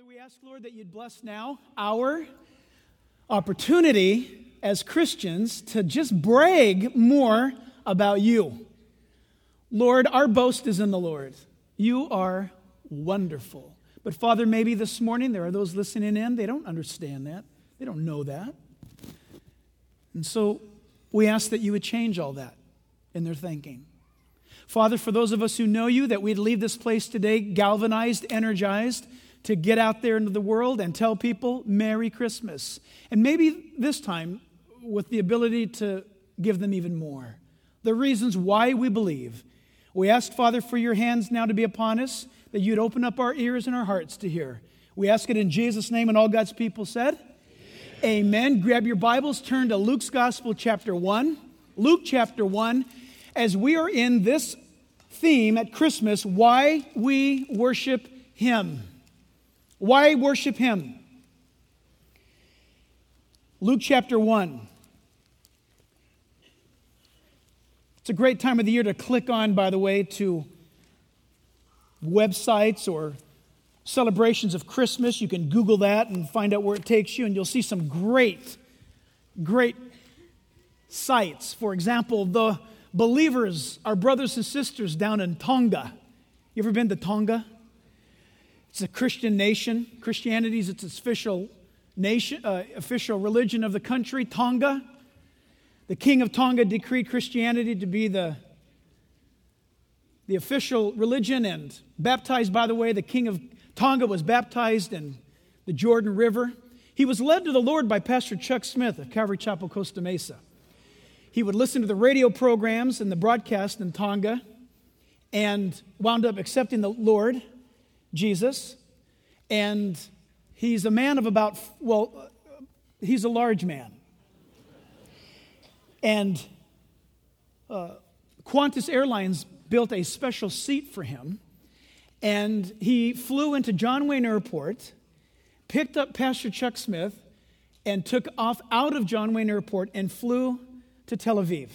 Father, we ask, Lord, that you'd bless now our opportunity as Christians to just brag more about you. Lord, our boast is in the Lord. You are wonderful. But Father, maybe this morning there are those listening in, they don't understand that. They don't know that. And so we ask that you would change all that in their thinking. Father, for those of us who know you, that we'd leave this place today galvanized, energized, to get out there into the world and tell people Merry Christmas. And maybe this time with the ability to give them even more. The reasons why we believe. We ask, Father, for your hands now to be upon us, that you'd open up our ears and our hearts to hear. We ask it in Jesus' name, and all God's people said, Amen. Grab your Bibles, turn to Luke's Gospel, chapter 1. Luke chapter 1, as we are in this theme at Christmas, why we worship Him. Why worship Him? Luke chapter 1. It's a great time of the year to click on, by the way, to websites or celebrations of Christmas. You can Google that and find out where it takes you, and you'll see some great sites. For example, the believers, our brothers and sisters down in Tonga. You ever been to Tonga? It's a Christian nation. Christianity is its official religion of the country, Tonga. The king of Tonga decreed Christianity to be the official religion and baptized, by the way, the king of Tonga was baptized in the Jordan River. He was led to the Lord by Pastor Chuck Smith of Calvary Chapel, Costa Mesa. He would listen to the radio programs and the broadcast in Tonga and wound up accepting the Lord Jesus, and he's a man of about, he's a large man. And Qantas Airlines built a special seat for him, and he flew into John Wayne Airport, picked up Pastor Chuck Smith, and took off out of John Wayne Airport and flew to Tel Aviv.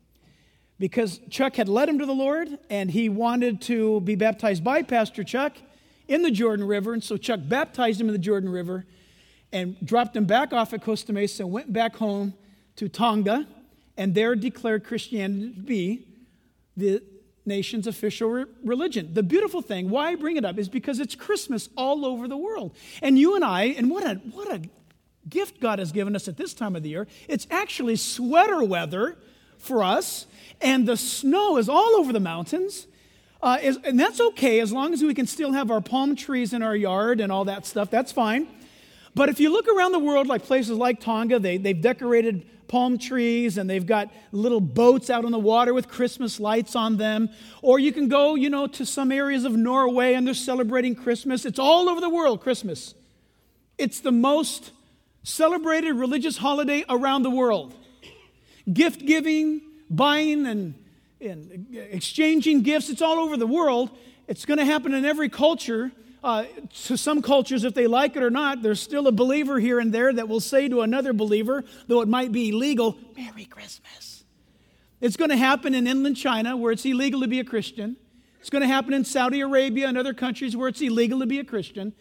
Because Chuck had led him to the Lord, and he wanted to be baptized by Pastor Chuck in the Jordan River, and so Chuck baptized him in the Jordan River and dropped him back off at Costa Mesa and went back home to Tonga, and there declared Christianity to be the nation's official religion. The beautiful thing, why I bring it up, is because it's Christmas all over the world. And you and I, and what a gift God has given us at this time of the year, it's actually sweater weather for us, and the snow is all over the mountains. And that's okay as long as we can still have our palm trees in our yard and all that stuff. That's fine. But if you look around the world, like places like Tonga, they've decorated palm trees and they've got little boats out on the water with Christmas lights on them. Or you can go, to some areas of Norway and they're celebrating Christmas. It's all over the world, Christmas. It's the most celebrated religious holiday around the world. Gift giving, buying, and exchanging gifts, it's all over the world. It's going to happen in every culture. To some cultures, if they like it or not, there's still a believer here and there that will say to another believer, though it might be illegal, Merry Christmas. It's going to happen in inland China where it's illegal to be a Christian. It's going to happen in Saudi Arabia and other countries where it's illegal to be a Christian.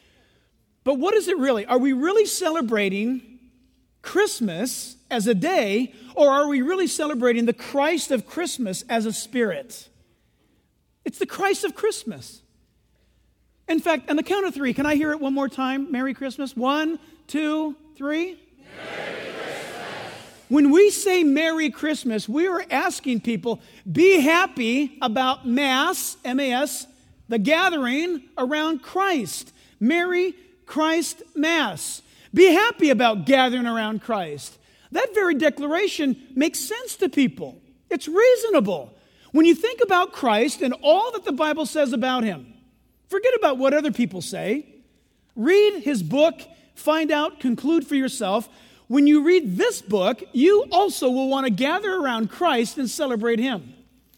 But what is it really? Are we really celebrating Christmas as a day, or are we really celebrating the Christ of Christmas as a spirit? It's the Christ of Christmas. In fact, on the count of three, can I hear it one more time? Merry Christmas. 1, 2, 3. Merry Christmas. When we say Merry Christmas, we are asking people, be happy about Mass, M-A-S, the gathering around Christ. Merry Christ Mass. Be happy about gathering around Christ. That very declaration makes sense to people. It's reasonable. When you think about Christ and all that the Bible says about Him, forget about what other people say. Read His book, find out, conclude for yourself. When you read this book, you also will want to gather around Christ and celebrate Him.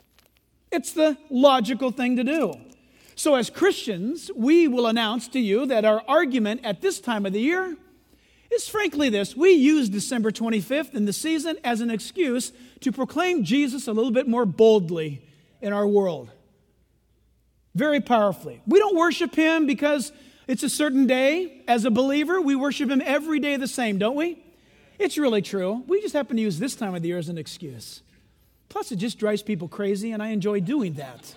It's the logical thing to do. So as Christians, we will announce to you that our argument at this time of the year is frankly this: we use December 25th in the season as an excuse to proclaim Jesus a little bit more boldly in our world. Very powerfully. We don't worship Him because It's a certain day. As a believer, we worship him every day the same, don't we? It's really true. We just happen to use this time of the year as an excuse. Plus, it just drives people crazy, and I enjoy doing that.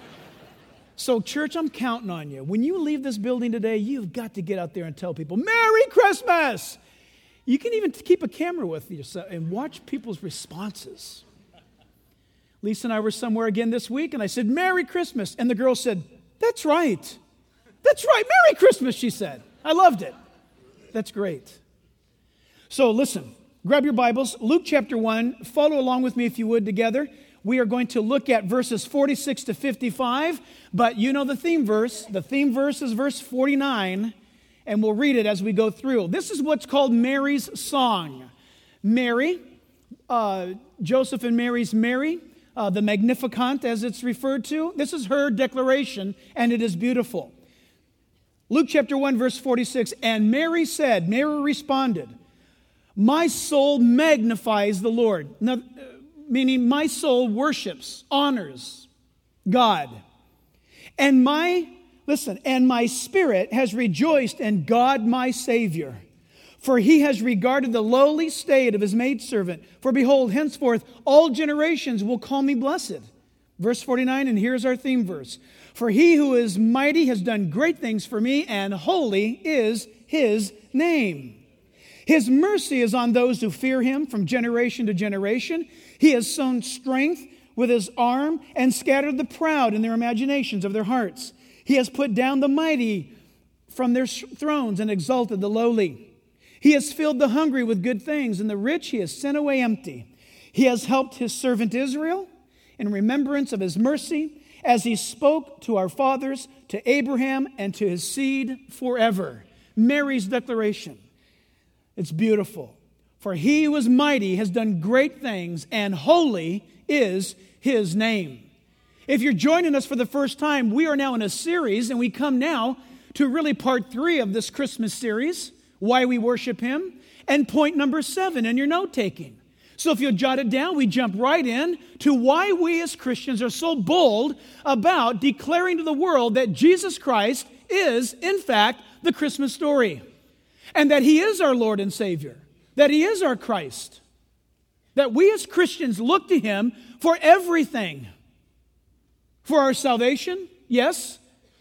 So, church, I'm counting on you. When you leave this building today, you've got to get out there and tell people, Merry Christmas! You can even keep a camera with yourself and watch people's responses. Lisa and I were somewhere again this week, and I said, Merry Christmas. And the girl said, That's right. That's right. Merry Christmas, she said. I loved it. That's great. So listen, grab your Bibles. Luke chapter 1. Follow along with me if you would together. We are going to look at verses 46 to 55, but you know the theme verse. The theme verse is verse 49, and we'll read it as we go through. This is what's called Mary's song. Mary, Joseph and Mary's Mary, the Magnificat as it's referred to. This is her declaration, and it is beautiful. Luke chapter 1, verse 46, and Mary responded, my soul magnifies the Lord. Now, meaning my soul worships, honors God. And my spirit has rejoiced in God my Savior. For he has regarded the lowly state of his maidservant. For behold, henceforth all generations will call me blessed. Verse 49, and here's our theme verse. For he who is mighty has done great things for me, and holy is his name. His mercy is on those who fear him from generation to generation. He has sown strength with his arm and scattered the proud in their imaginations of their hearts. He has put down the mighty from their thrones and exalted the lowly. He has filled the hungry with good things, and the rich he has sent away empty. He has helped his servant Israel in remembrance of his mercy, as he spoke to our fathers, to Abraham, and to his seed forever. Mary's declaration. It's beautiful. For he who is mighty has done great things, and holy is his name. If you're joining us for the first time, we are now in a series, and we come now to really part 3 of this Christmas series, why we worship him, and point number 7 in your note-taking. So if you'll jot it down, we jump right in to why we as Christians are so bold about declaring to the world that Jesus Christ is, in fact, the Christmas story. And that he is our Lord and Savior. That he is our Christ. That we as Christians look to him for everything. For our salvation, yes.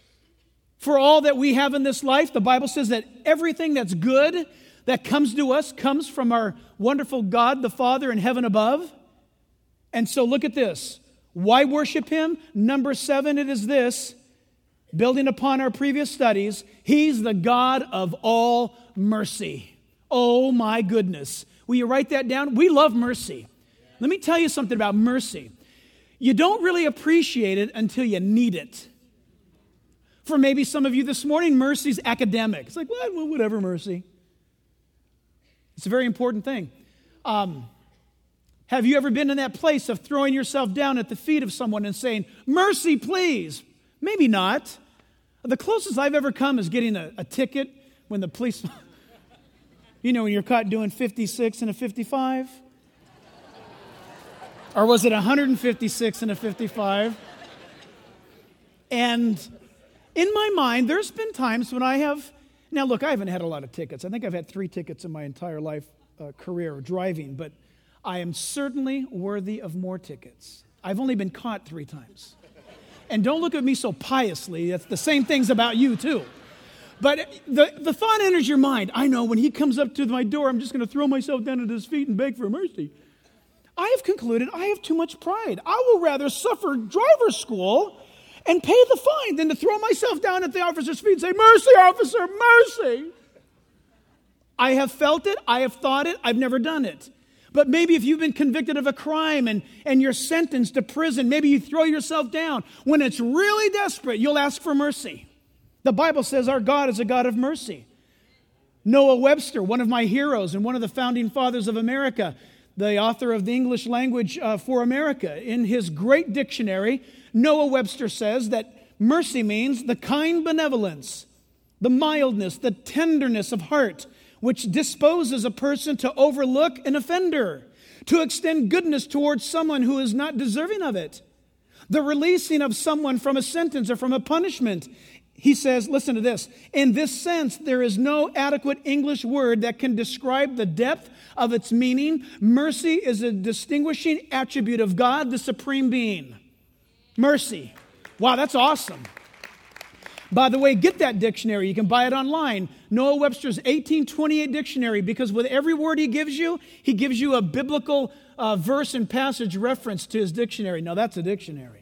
For all that we have in this life, the Bible says that everything that's good that comes to us comes from our wonderful God, the Father in heaven above. And so look at this. Why worship him? Number 7, it is this. Building upon our previous studies, he's the God of all mercy. Oh my goodness. Will you write that down? We love mercy. Let me tell you something about mercy. You don't really appreciate it until you need it. For maybe some of you this morning, mercy's academic. It's like, well, whatever, mercy. It's a very important thing. Have you ever been in that place of throwing yourself down at the feet of someone and saying, mercy, please? Maybe not. The closest I've ever come is getting a ticket when the police, when you're caught doing 56 and a 55. Or was it 156 and a 55? And in my mind, there's been times when I have, now look, I haven't had a lot of tickets. I think I've had 3 tickets in my entire life career driving, but I am certainly worthy of more tickets. I've only been caught 3 times. And don't look at me so piously. That's the same things about you, too. But the thought enters your mind. I know when he comes up to my door, I'm just going to throw myself down at his feet and beg for mercy. I have concluded I have too much pride. I will rather suffer driver's school and pay the fine than to throw myself down at the officer's feet and say, mercy, officer, mercy. I have felt it. I have thought it. I've never done it. But maybe if you've been convicted of a crime and you're sentenced to prison, maybe you throw yourself down. When it's really desperate, you'll ask for mercy. The Bible says our God is a God of mercy. Noah Webster, one of my heroes and one of the founding fathers of America, the author of the English language for America, in his great dictionary, Noah Webster says that mercy means the kind benevolence, the mildness, the tenderness of heart, which disposes a person to overlook an offender, to extend goodness towards someone who is not deserving of it, the releasing of someone from a sentence or from a punishment. he says, listen to this, in this sense, there is no adequate English word that can describe the depth of its meaning. Mercy is a distinguishing attribute of God, the supreme being. Mercy. Wow, that's awesome. By the way, get that dictionary. You can buy it online. Noah Webster's 1828 dictionary, because with every word he gives you a biblical verse and passage reference to his dictionary. Now, that's a dictionary.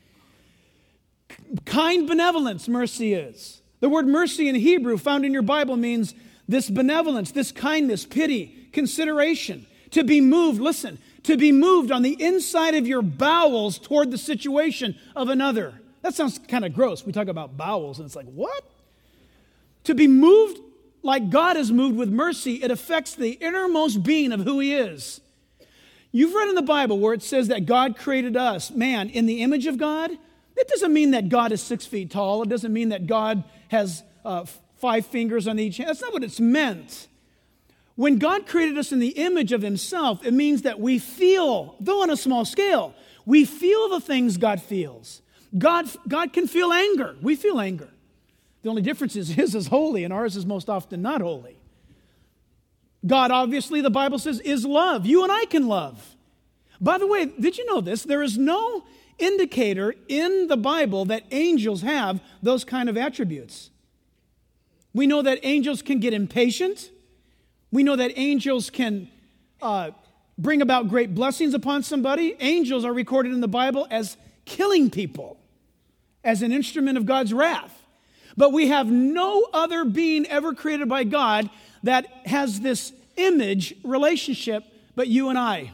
Kind benevolence, mercy is. The word mercy in Hebrew found in your Bible means this benevolence, this kindness, pity, consideration. To be moved, listen, to be moved on the inside of your bowels toward the situation of another. That sounds kind of gross. We talk about bowels and it's like, what? To be moved like God is moved with mercy, it affects the innermost being of who he is. You've read in the Bible where it says that God created us, man, in the image of God. It doesn't mean that God is 6 feet tall. It doesn't mean that God has 5 fingers on each hand. That's not what it's meant. When God created us in the image of himself, it means that we feel, though on a small scale, we feel the things God feels. God can feel anger. We feel anger. The only difference is his is holy and ours is most often not holy. God, obviously, the Bible says, is love. You and I can love. By the way, did you know this? There is no indicator in the Bible that angels have those kind of attributes. We know that angels can get impatient. We know that angels can bring about great blessings upon somebody. Angels are recorded in the Bible as killing people, as an instrument of God's wrath. But we have no other being ever created by God that has this image relationship but you and I.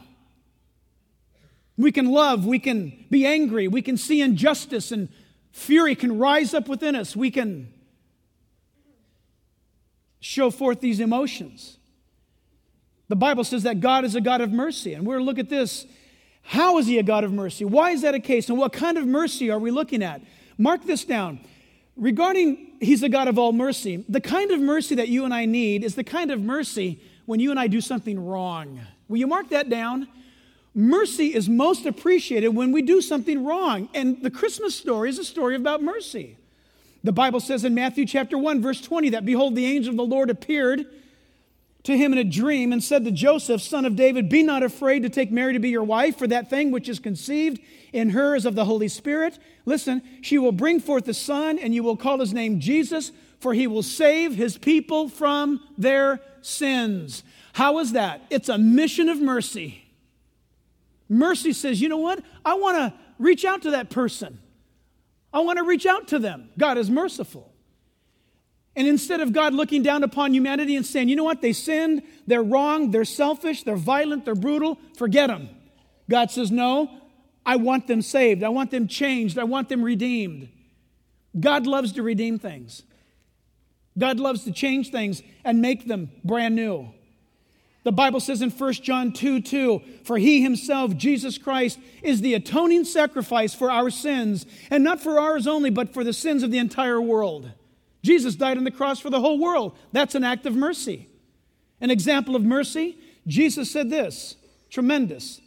We can love, we can be angry, we can see injustice and fury can rise up within us. We can show forth these emotions. The Bible says that God is a God of mercy, and we're going to look at this. How is he a God of mercy? Why is that a case? And what kind of mercy are we looking at? Mark this down. Regarding he's a God of all mercy, the kind of mercy that you and I need is the kind of mercy when you and I do something wrong. Will you mark that down? Mercy is most appreciated when we do something wrong. And the Christmas story is a story about mercy. The Bible says in Matthew chapter 1, verse 20, that behold, the angel of the Lord appeared to him in a dream and said to Joseph, son of David, be not afraid to take Mary to be your wife, for that thing which is conceived in her is of the Holy Spirit. Listen, she will bring forth a son, and you will call his name Jesus, for he will save his people from their sins. How is that? It's a mission of mercy. Mercy says, you know what? I want to reach out to that person. I want to reach out to them. God is merciful. And instead of God looking down upon humanity and saying, you know what? They sinned, they're wrong, they're selfish, they're violent, they're brutal, forget them. God says, no, I want them saved. I want them changed. I want them redeemed. God loves to redeem things. God loves to change things and make them brand new. The Bible says in 1 John 2:2, for he himself, Jesus Christ, is the atoning sacrifice for our sins, and not for ours only, but for the sins of the entire world. Jesus died on the cross for the whole world. That's an act of mercy. An example of mercy, Jesus said this, tremendous.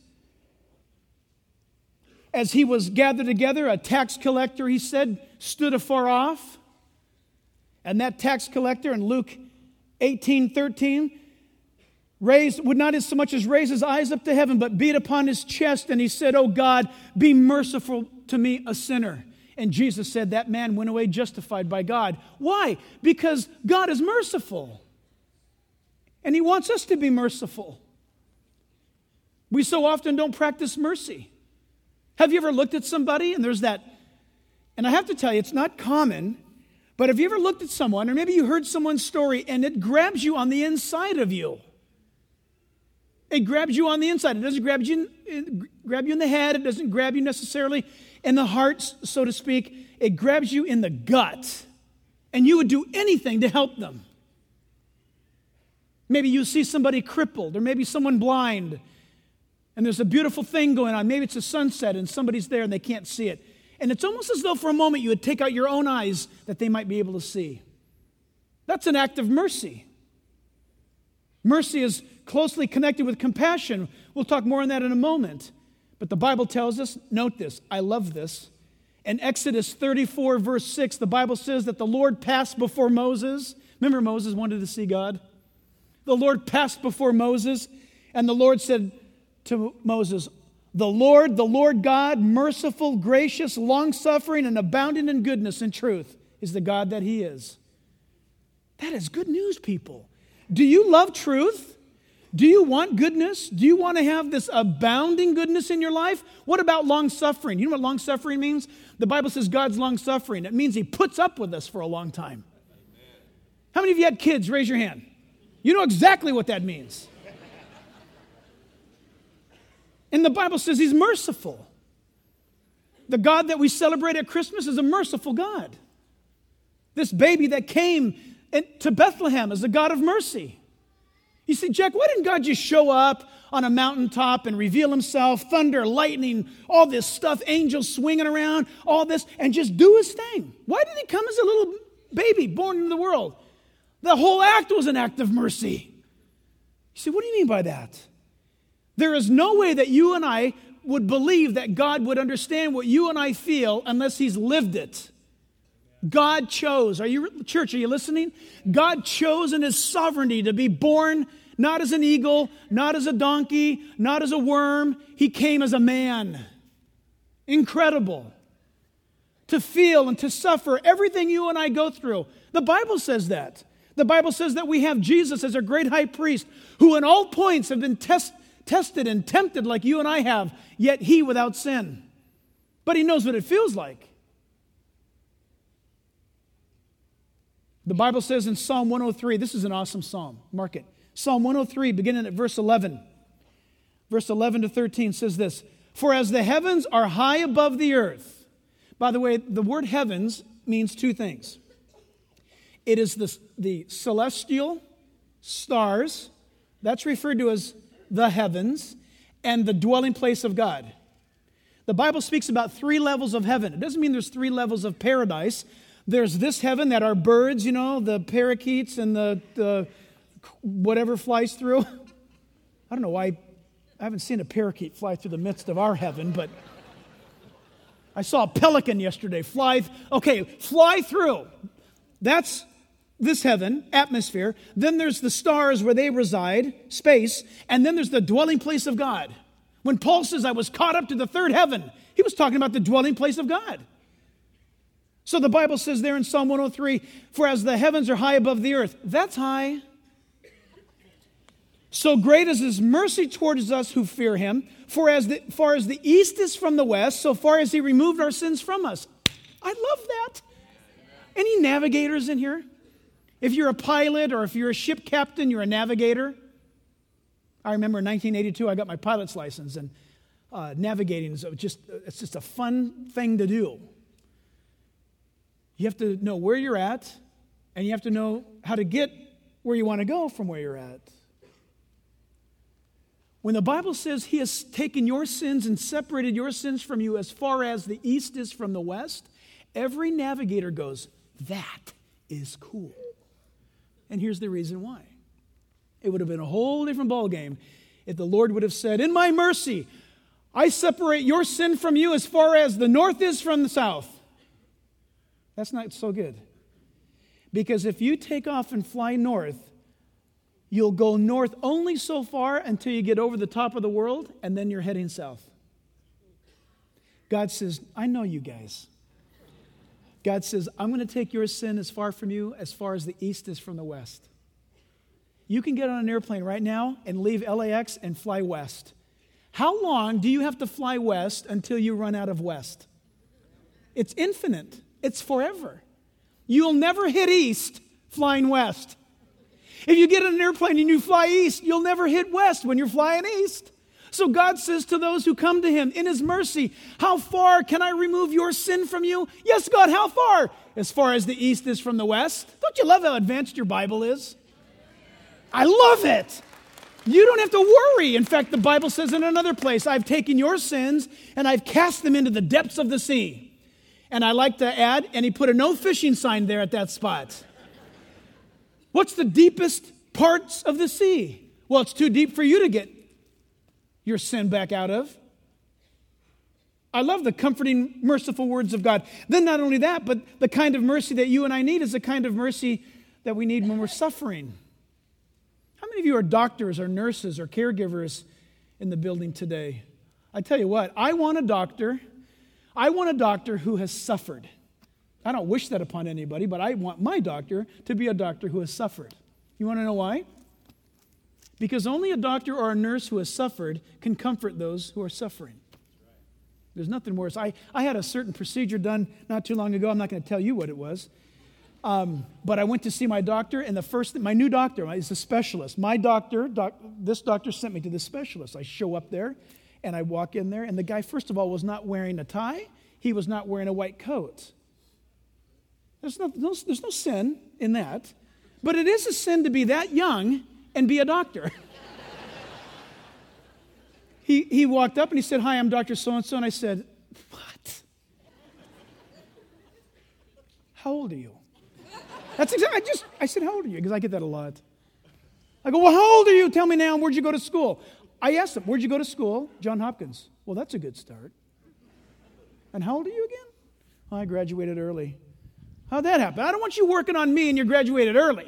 As he was gathered together, a tax collector, he said, stood afar off. And that tax collector in Luke 18:13 would not so much as raise his eyes up to heaven, but beat upon his chest, and he said, oh God, be merciful to me, a sinner. And Jesus said that man went away justified by God. Why? Because God is merciful. And he wants us to be merciful. We so often don't practice mercy. Have you ever looked at somebody and there's that, and I have to tell you, it's not common, but have you ever looked at someone, or maybe you heard someone's story and it grabs you on the inside of you? It grabs you on the inside. It doesn't grab you in the head. It doesn't grab you necessarily in the heart, so to speak. It grabs you in the gut. And you would do anything to help them. Maybe you see somebody crippled, or maybe someone blind, and there's a beautiful thing going on. Maybe it's a sunset and somebody's there and they can't see it. And it's almost as though for a moment you would take out your own eyes that they might be able to see. That's an act of mercy. Mercy is closely connected with compassion. We'll talk more on that in a moment. But the Bible tells us, note this, I love this. In Exodus 34, verse 6, the Bible says that the Lord passed before Moses. Remember, Moses wanted to see God? The Lord passed before Moses, and the Lord said to Moses, the Lord God, merciful, gracious, long-suffering, and abounding in goodness and truth, is the God that He is. That is good news, people. Do you love truth? Do you want goodness? Do you want to have this abounding goodness in your life? What about long-suffering? You know what long-suffering means? The Bible says God's long-suffering. It means He puts up with us for a long time. Amen. How many of you had kids? Raise your hand. You know exactly what that means. And the Bible says He's merciful. The God that we celebrate at Christmas is a merciful God. This baby that came to Bethlehem is a God of mercy. You see, Jack, why didn't God just show up on a mountaintop and reveal Himself, thunder, lightning, all this stuff, angels swinging around, all this, and just do His thing? Why did He come as a little baby born into the world? The whole act was an act of mercy. You see, what do you mean by that? There is no way that you and I would believe that God would understand what you and I feel unless He's lived it. God chose. Church, are you listening? God chose in His sovereignty to be born not as an eagle, not as a donkey, not as a worm. He came as a man. Incredible. To feel and to suffer everything you and I go through. The Bible says that. The Bible says that we have Jesus as our great high priest who in all points have been tested and tempted like you and I have, yet He without sin. But He knows what it feels like. The Bible says in Psalm 103, this is an awesome psalm, mark it. Psalm 103, beginning at verse 11. Verse 11 to 13 says this, for as the heavens are high above the earth. By the way, the word heavens means two things. It is the celestial stars, that's referred to as the heavens, and the dwelling place of God. The Bible speaks about 3 levels of heaven. It doesn't mean there's 3 levels of paradise. There's this heaven that our birds, the parakeets and the whatever flies through. I don't know why. I haven't seen a parakeet fly through the midst of our heaven, but I saw a pelican yesterday fly through. That's this heaven, atmosphere. Then there's the stars where they reside, space, and then there's the dwelling place of God. When Paul says, I was caught up to the 3rd heaven, he was talking about the dwelling place of God. So the Bible says there in Psalm 103, for as the heavens are high above the earth, that's high. So great is His mercy towards us who fear Him, for as far as the east is from the west, so far as He removed our sins from us. I love that. Any navigators in here? If you're a pilot or if you're a ship captain, you're a navigator. I remember in 1982, I got my pilot's license, and navigating is it's just a fun thing to do. You have to know where you're at, and you have to know how to get where you want to go from where you're at. When the Bible says He has taken your sins and separated your sins from you as far as the east is from the west, every navigator goes, that is cool. And here's the reason why. It would have been a whole different ballgame if the Lord would have said, in my mercy, I separate your sin from you as far as the north is from the south. That's not so good. Because if you take off and fly north, you'll go north only so far until you get over the top of the world, and then you're heading south. God says, I know you guys. God says, I'm going to take your sin as far from you as far as the east is from the west. You can get on an airplane right now and leave LAX and fly west. How long do you have to fly west until you run out of west? It's infinite. It's forever. You'll never hit east flying west. If you get on an airplane and you fly east, you'll never hit west when you're flying east. So God says to those who come to Him in His mercy, how far can I remove your sin from you? Yes, God, how far? As far as the east is from the west. Don't you love how advanced your Bible is? I love it. You don't have to worry. In fact, the Bible says in another place, I've taken your sins and I've cast them into the depths of the sea. And I like to add, and He put a no fishing sign there at that spot. What's the deepest parts of the sea? Well, it's too deep for you to get your sin back out of. I love the comforting, merciful words of God. Then not only that, but the kind of mercy that you and I need is the kind of mercy that we need when we're suffering. How many of you are doctors or nurses or caregivers in the building today? I tell you what, I want a doctor who has suffered. I don't wish that upon anybody, but I want my doctor to be a doctor who has suffered. You want to know why? Because only a doctor or a nurse who has suffered can comfort those who are suffering. There's nothing worse. I had a certain procedure done not too long ago. I'm not going to tell you what it was. But I went to see my doctor, and my new doctor is a specialist. My doctor, this doctor sent me to this specialist. I show up there, and I walk in there, and the guy, first of all, was not wearing a tie. He was not wearing a white coat. There's no sin in that. But it is a sin to be that young and be a doctor. He walked up and he said, "Hi, I'm Dr. So-and-so." And I said, "What? How old are you?" That's exactly, I said, "How old are you?" Because I get that a lot. I go, "Well, how old are you? Tell me now, where'd you go to school?" I asked him, "Where'd you go to school?" "Johns Hopkins." "Well, that's a good start." "And how old are you again?" "Oh, I graduated early." "How'd that happen?" "I don't want you working on me and you graduated early."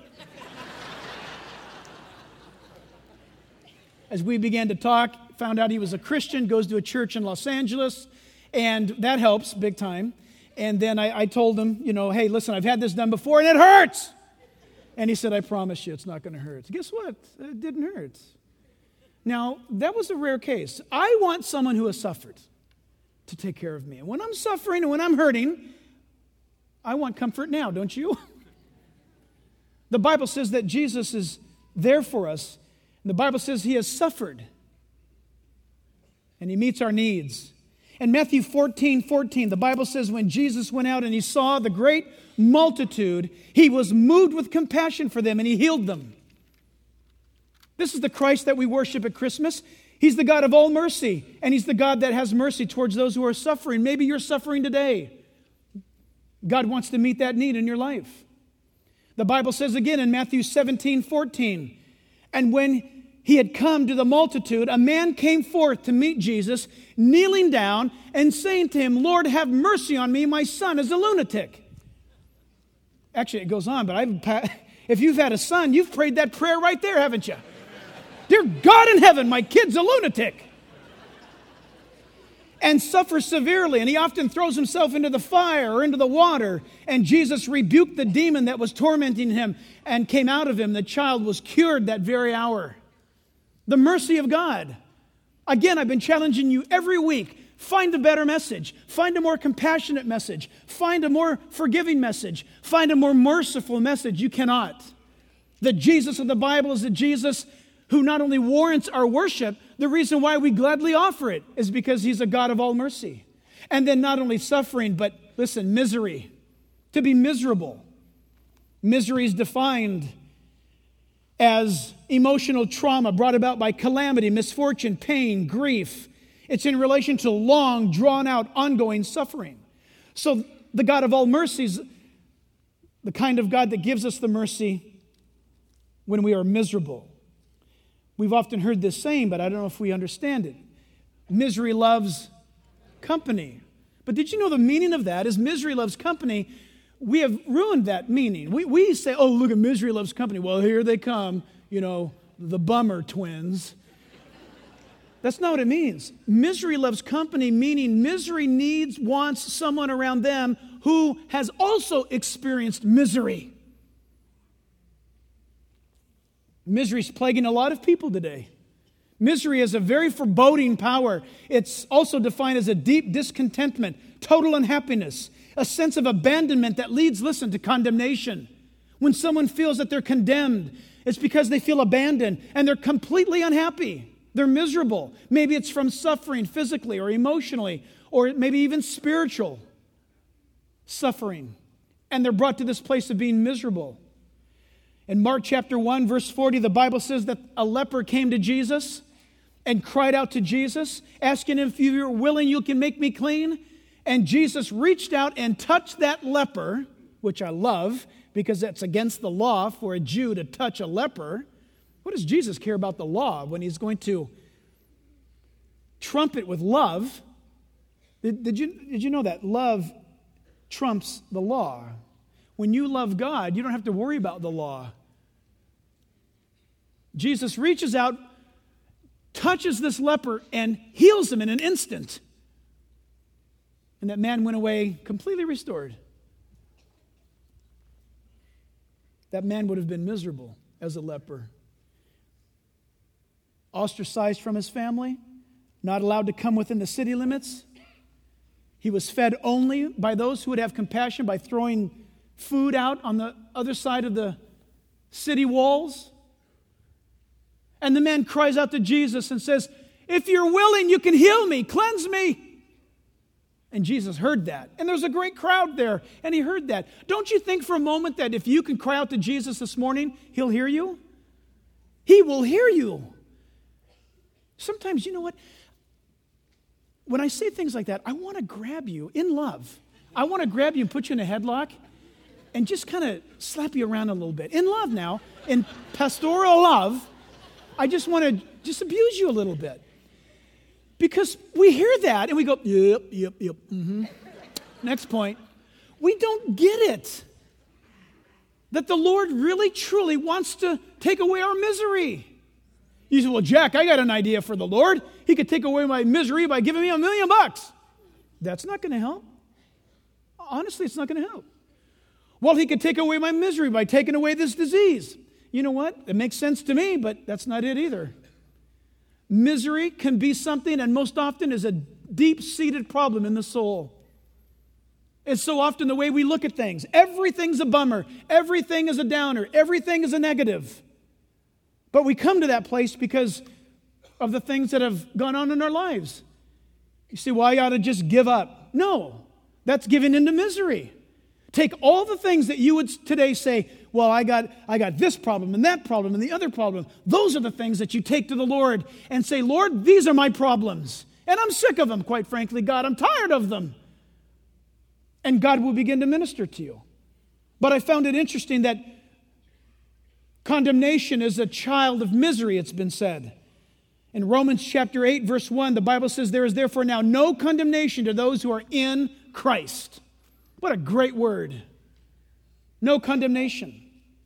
As we began to talk, found out he was a Christian, goes to a church in Los Angeles, and that helps big time. And then I told him, "Hey, listen, I've had this done before, and it hurts." And he said, "I promise you it's not going to hurt." Guess what? It didn't hurt. Now, that was a rare case. I want someone who has suffered to take care of me. And when I'm suffering and when I'm hurting, I want comfort now, don't you? The Bible says that Jesus is there for us. And the Bible says he has suffered. And he meets our needs. In Matthew 14:14, the Bible says when Jesus went out and he saw the great multitude, he was moved with compassion for them and he healed them. This is the Christ that we worship at Christmas. He's the God of all mercy, and he's the God that has mercy towards those who are suffering. Maybe you're suffering today. God wants to meet that need in your life. The Bible says again in Matthew 17:14, and when he had come to the multitude, a man came forth to meet Jesus, kneeling down and saying to him, "Lord, have mercy on me. My son is a lunatic." Actually, it goes on, but if you've had a son, you've prayed that prayer right there, haven't you? "Dear God in heaven, my kid's a lunatic." And suffers severely, and he often throws himself into the fire or into the water. And Jesus rebuked the demon that was tormenting him and came out of him. The child was cured that very hour. The mercy of God. Again, I've been challenging you every week. Find a better message. Find a more compassionate message. Find a more forgiving message. Find a more merciful message. You cannot. The Jesus of the Bible is the Jesus who not only warrants our worship, the reason why we gladly offer it is because he's a God of all mercy. And then not only suffering, but listen, misery. To be miserable. Misery is defined as emotional trauma brought about by calamity, misfortune, pain, grief. It's in relation to long, drawn-out, ongoing suffering. So the God of all mercies, the kind of God that gives us the mercy when we are miserable. We've often heard this saying, but I don't know if we understand it. Misery loves company. But did you know the meaning of that is misery loves company? We have ruined that meaning. We say, "Oh, look at misery loves company." Well, here they come, the bummer twins. That's not what it means. Misery loves company, meaning misery wants someone around them who has also experienced misery. Misery is plaguing a lot of people today. Misery is a very foreboding power. It's also defined as a deep discontentment, total unhappiness, a sense of abandonment that leads, listen, to condemnation. When someone feels that they're condemned, it's because they feel abandoned and they're completely unhappy. They're miserable. Maybe it's from suffering physically or emotionally or maybe even spiritual suffering. And they're brought to this place of being miserable. In Mark chapter 1, verse 40, the Bible says that a leper came to Jesus and cried out to Jesus, asking him, "If you're willing, you can make me clean." And Jesus reached out and touched that leper, which I love because that's against the law for a Jew to touch a leper. What does Jesus care about the law when he's going to trumpet with love? Did you know that love trumps the law? When you love God, you don't have to worry about the law. Jesus reaches out, touches this leper, and heals him in an instant. And that man went away completely restored. That man would have been miserable as a leper. Ostracized from his family, not allowed to come within the city limits. He was fed only by those who would have compassion by throwing food out on the other side of the city walls. And the man cries out to Jesus and says, "If you're willing, you can heal me, cleanse me." And Jesus heard that. And there's a great crowd there, and he heard that. Don't you think for a moment that if you can cry out to Jesus this morning, he'll hear you? He will hear you. Sometimes, you know what? When I say things like that, I want to grab you in love. I want to grab you and put you in a headlock and just kind of slap you around a little bit. In love now, in pastoral love, I just want to just abuse you a little bit. Because we hear that and we go, yep, mm-hmm. Next point. We don't get it. That the Lord really, truly wants to take away our misery. You say, well, Jack, I got an idea for the Lord. He could take away my misery by giving me $1 million. That's not going to help. Honestly, it's not going to help. Well, he could take away my misery by taking away this disease. You know what? It makes sense to me, but that's not it either. Misery can be something, and most often is a deep-seated problem in the soul. It's so often the way we look at things. Everything's a bummer. Everything is a downer. Everything is a negative. But we come to that place because of the things that have gone on in our lives. You say, well, I ought to just give up. No, that's giving into misery. Take all the things that you would today say, well, I got this problem and that problem and the other problem. Those are the things that you take to the Lord and say, Lord, these are my problems. And I'm sick of them, quite frankly, God. I'm tired of them. And God will begin to minister to you. But I found it interesting that condemnation is a child of misery, it's been said. In Romans chapter 8, verse 1, the Bible says, there is therefore now no condemnation to those who are in Christ. What a great word. No condemnation.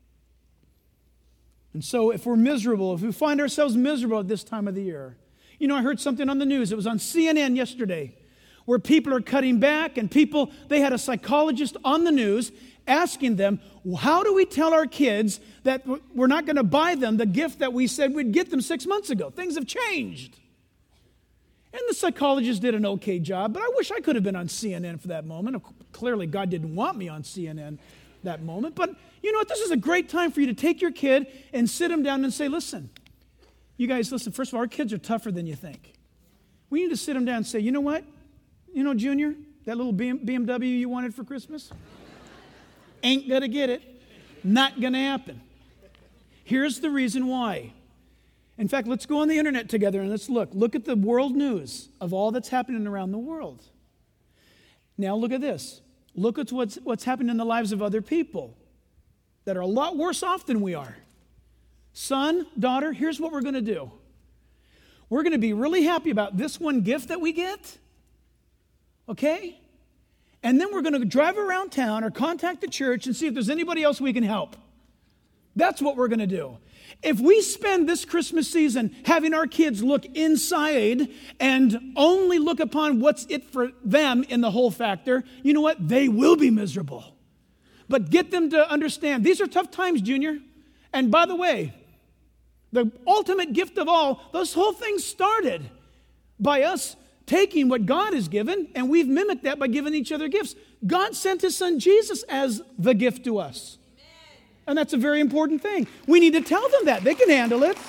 And so if we're miserable, if we find ourselves miserable at this time of the year, you know, I heard something on the news. It was on CNN yesterday where people are cutting back and they had a psychologist on the news asking them, how do we tell our kids that we're not going to buy them the gift that we said we'd get them 6 months ago? Things have changed. And the psychologist did an okay job, but I wish I could have been on CNN for that moment. Clearly, God didn't want me on CNN that moment. But you know what? This is a great time for you to take your kid and sit him down and say, listen, you guys, listen, first of all, our kids are tougher than you think. We need to sit them down and say, you know what? You know, Junior, that little BMW you wanted for Christmas? Ain't going to get it. Not going to happen. Here's the reason why. In fact, let's go on the internet together and let's look. Look at the world news of all that's happening around the world. Now look at this. Look at what's happening in the lives of other people that are a lot worse off than we are. Son, daughter, here's what we're going to do. We're going to be really happy about this one gift that we get. Okay? And then we're going to drive around town or contact the church and see if there's anybody else we can help. That's what we're going to do. If we spend this Christmas season having our kids look inside and only look upon what's it for them in the whole factor, you know what? They will be miserable. But get them to understand, these are tough times, Junior. And by the way, the ultimate gift of all, this whole thing started by us taking what God has given, and we've mimicked that by giving each other gifts. God sent his son Jesus as the gift to us. And that's a very important thing. We need to tell them that. They can handle it.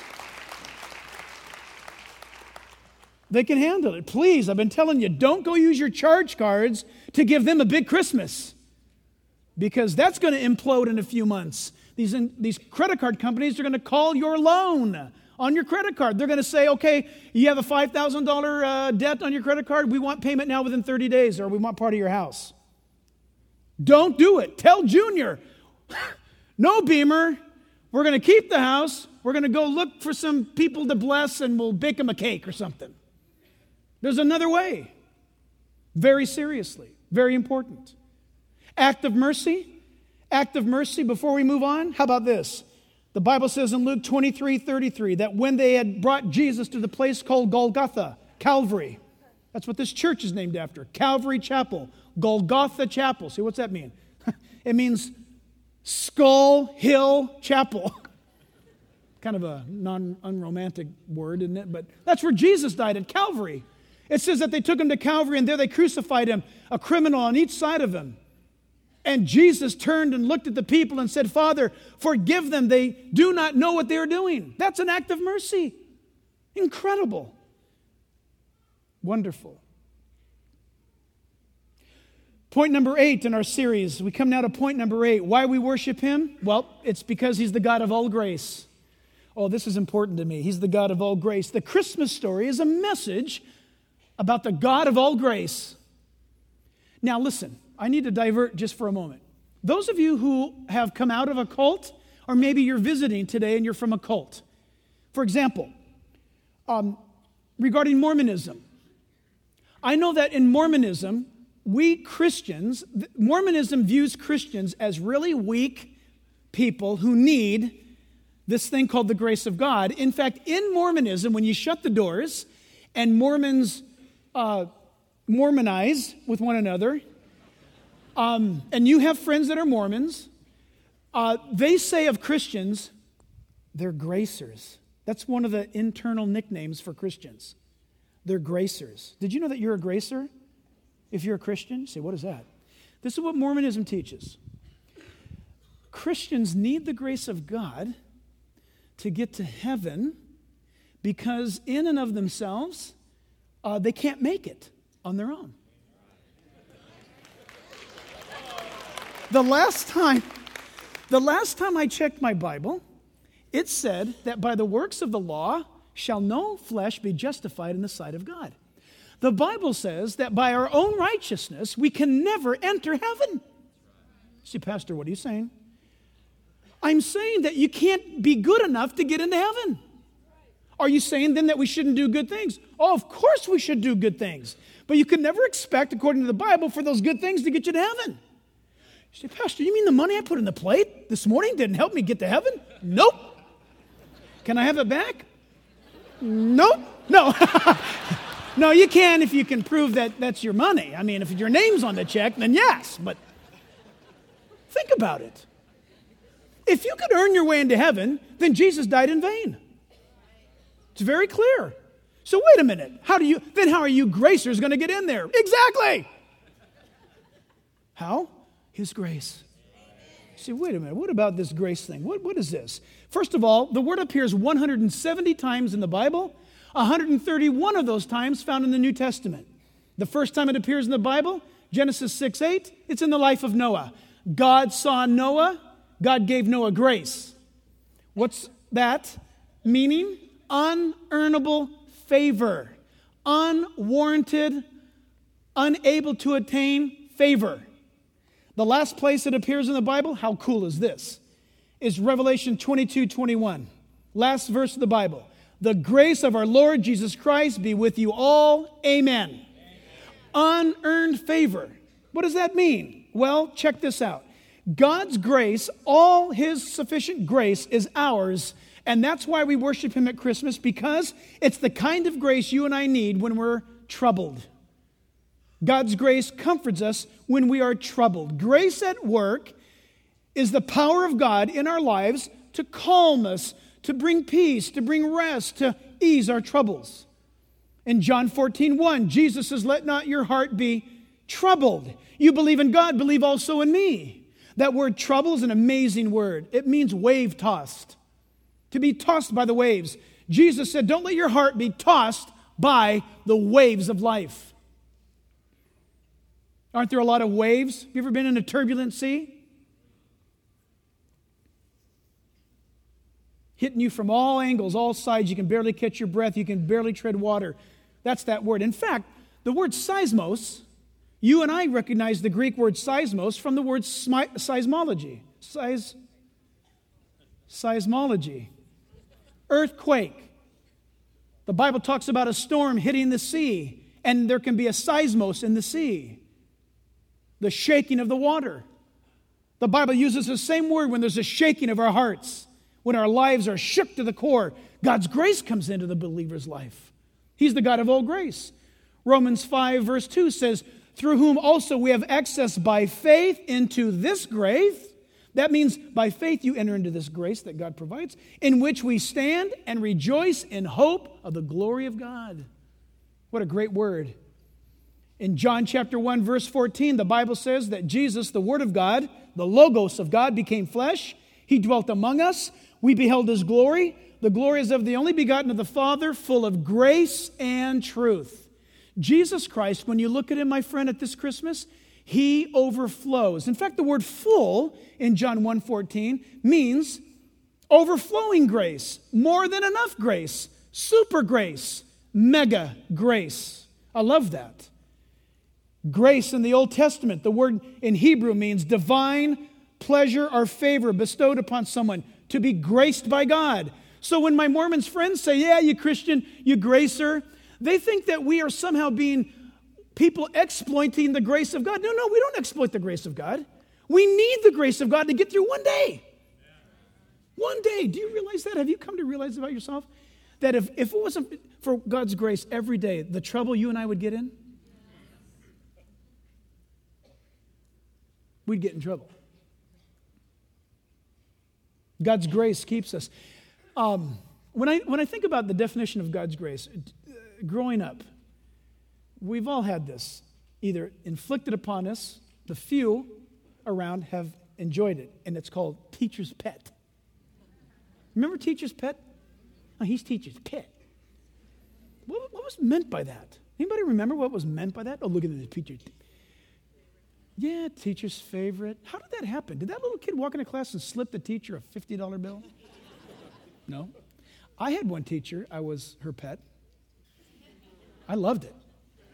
They can handle it. Please, I've been telling you, don't go use your charge cards to give them a big Christmas, because that's going to implode in a few months. These credit card companies are going to call your loan on your credit card. They're going to say, okay, you have a $5,000 debt on your credit card. We want payment now within 30 days, or we want part of your house. Don't do it. Tell Junior, no, Beamer, we're going to keep the house. We're going to go look for some people to bless, and we'll bake them a cake or something. There's another way. Very seriously. Very important. Act of mercy. Act of mercy before we move on. How about this? The Bible says in Luke 23:33 that when they had brought Jesus to the place called Golgotha, Calvary, that's what this church is named after, Calvary Chapel, Golgotha Chapel. See, what's that mean? It means Skull Hill Chapel. Kind of a unromantic word, isn't it? But that's where Jesus died, at Calvary. It says that they took him to Calvary and there they crucified him, a criminal on each side of him. And Jesus turned and looked at the people and said, Father, forgive them. They do not know what they are doing. That's an act of mercy. Incredible. Wonderful. Point number 8 in our series. We come now to point number 8. Why we worship him? Well, it's because he's the God of all grace. Oh, this is important to me. He's the God of all grace. The Christmas story is a message about the God of all grace. Now listen, I need to divert just for a moment. Those of you who have come out of a cult, or maybe you're visiting today and you're from a cult. For example, regarding Mormonism. I know that in Mormonism, Mormonism views Christians as really weak people who need this thing called the grace of God. In fact, in Mormonism, when you shut the doors and Mormons Mormonize with one another, and you have friends that are Mormons, they say of Christians, they're gracers. That's one of the internal nicknames for Christians. They're gracers. Did you know that you're a gracer? If you're a Christian, you say, what is that? This is what Mormonism teaches. Christians need the grace of God to get to heaven because in and of themselves, they can't make it on their own. The last time I checked my Bible, it said that by the works of the law shall no flesh be justified in the sight of God. The Bible says that by our own righteousness, we can never enter heaven. See, Pastor, what are you saying? I'm saying that you can't be good enough to get into heaven. Are you saying then that we shouldn't do good things? Oh, of course we should do good things. But you can never expect, according to the Bible, for those good things to get you to heaven. You say, Pastor, you mean the money I put in the plate this morning didn't help me get to heaven? Nope. Can I have it back? Nope. No. No, you can if you can prove that that's your money. I mean, if your name's on the check, then yes. But think about it. If you could earn your way into heaven, then Jesus died in vain. It's very clear. So wait a minute. How are you gracers going to get in there? Exactly. How? His grace. See, wait a minute. What about this grace thing? What is this? First of all, the word appears 170 times in the Bible. 131 of those times found in the New Testament. The first time it appears in the Bible, Genesis 6:8, it's in the life of Noah. God saw Noah. God gave Noah grace. What's that? Meaning unearnable favor. Unwarranted, unable to attain favor. The last place it appears in the Bible, how cool is this? Is Revelation 22:21. Last verse of the Bible. The grace of our Lord Jesus Christ be with you all. Amen. Unearned favor. What does that mean? Well, check this out. God's grace, all his sufficient grace is ours, and that's why we worship him at Christmas, because it's the kind of grace you and I need when we're troubled. God's grace comforts us when we are troubled. Grace at work is the power of God in our lives to calm us, to bring peace, to bring rest, to ease our troubles. In John 14:1, Jesus says, let not your heart be troubled. You believe in God, believe also in me. That word trouble is an amazing word. It means wave-tossed, to be tossed by the waves. Jesus said, don't let your heart be tossed by the waves of life. Aren't there a lot of waves? Have you ever been in a turbulent sea? Hitting you from all angles, all sides. You can barely catch your breath. You can barely tread water. That's that word. In fact, the word seismos, you and I recognize the Greek word seismos from the word seismology. Seismology. Earthquake. The Bible talks about a storm hitting the sea and there can be a seismos in the sea, the shaking of the water. The Bible uses the same word when there's a shaking of our hearts, when our lives are shook to the core. God's grace comes into the believer's life. He's the God of all grace. Romans 5 verse 2 says, through whom also we have access by faith into this grace. That means by faith you enter into this grace that God provides, in which we stand and rejoice in hope of the glory of God. What a great word. In John chapter 1 verse 14, the Bible says that Jesus, the Word of God, the Logos of God, became flesh. He dwelt among us. We beheld His glory. The glory is of the only begotten of the Father, full of grace and truth. Jesus Christ, when you look at Him, my friend, at this Christmas, He overflows. In fact, the word full in John 1:14 means overflowing grace, more than enough grace, super grace, mega grace. I love that. Grace in the Old Testament, the word in Hebrew means divine pleasure or favor bestowed upon someone, to be graced by God. So when my Mormon friends say, yeah, you Christian, you gracer, they think that we are somehow being people exploiting the grace of God. No, we don't exploit the grace of God. We need the grace of God to get through one day. One day. Do you realize that? Have you come to realize about yourself that if it wasn't for God's grace every day, the trouble you and I would get in? We'd get in trouble. God's grace keeps us. When I think about the definition of God's grace, growing up, we've all had this, either inflicted upon us. The few around have enjoyed it, and it's called teacher's pet. Remember teacher's pet? Oh, he's teacher's pet. What was meant by that? Anybody remember what was meant by that? Oh, look at the teacher. Yeah, teacher's favorite. How did that happen? Did that little kid walk into class and slip the teacher a $50 bill? No. I had one teacher. I was her pet. I loved it.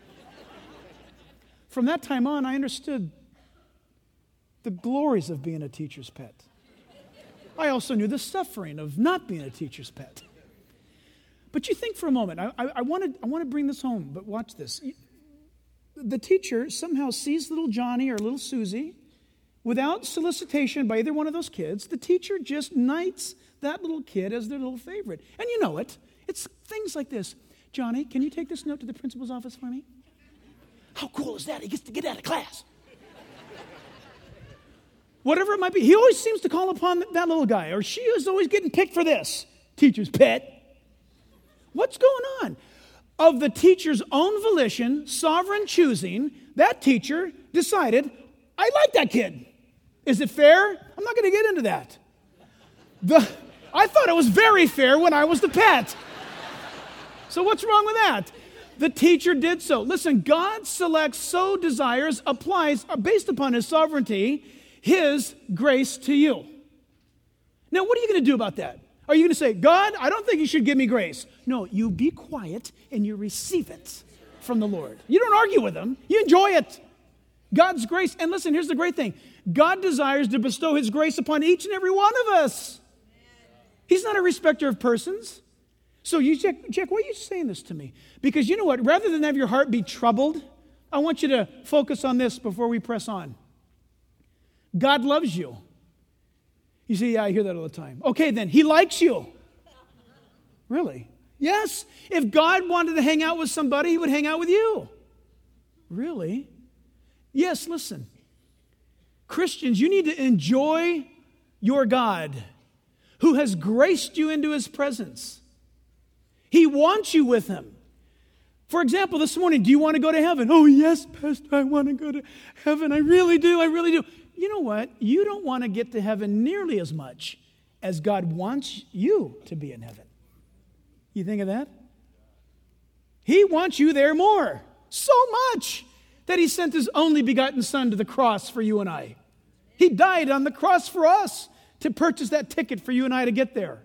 From that time on, I understood the glories of being a teacher's pet. I also knew the suffering of not being a teacher's pet. But you think for a moment, I want to bring this home, but watch this. The teacher somehow sees little Johnny or little Susie without solicitation by either one of those kids. The teacher just knights that little kid as their little favorite. And you know it. It's things like this. Johnny, can you take this note to the principal's office for me? How cool is that? He gets to get out of class. Whatever it might be. He always seems to call upon that little guy, or she is always getting picked for this. Teacher's pet. What's going on? Of the teacher's own volition, sovereign choosing, that teacher decided, I like that kid. Is it fair? I'm not going to get into that. I thought it was very fair when I was the pet. So what's wrong with that? The teacher did so. Listen, God selects, so desires, applies, based upon His sovereignty, His grace to you. Now, what are you going to do about that? Are you going to say, God, I don't think you should give me grace? No, you be quiet and you receive it from the Lord. You don't argue with Him. You enjoy it. God's grace. And listen, here's the great thing. God desires to bestow His grace upon each and every one of us. He's not a respecter of persons. So you, Jack, why are you saying this to me? Because you know what? Rather than have your heart be troubled, I want you to focus on this before we press on. God loves you. You say, yeah, I hear that all the time. Okay, then, He likes you. Really? Yes. If God wanted to hang out with somebody, He would hang out with you. Really? Yes, listen. Christians, you need to enjoy your God who has graced you into His presence. He wants you with Him. For example, this morning, do you want to go to heaven? Oh, yes, Pastor, I want to go to heaven. I really do. I really do. You know what? You don't want to get to heaven nearly as much as God wants you to be in heaven. You think of that? He wants you there more. So much that He sent His only begotten Son to the cross for you and I. He died on the cross for us to purchase that ticket for you and I to get there.